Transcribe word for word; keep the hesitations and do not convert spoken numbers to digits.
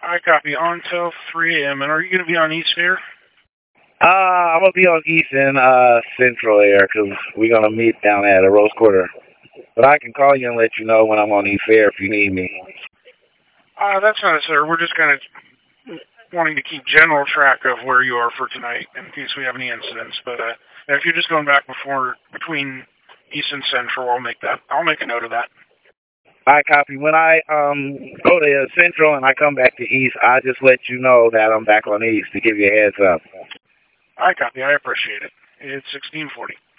I copy on till three a m. And are you going to be on East Air? Uh, I'm going to be on East and uh, Central Air because we're going to meet down at a Rose Quarter. But I can call you and let you know when I'm on East Air if you need me. Uh, that's not it, sir. We're just kind of wanting to keep general track of where you are for tonight in case we have any incidents. But uh, if you're just going back before between East and Central, I'll make that. I'll make a note of that. I copy. When I um go to Central and I come back to East, I just let you know that I'm back on East to give you a heads up. I copy. I appreciate it. It's sixteen forty.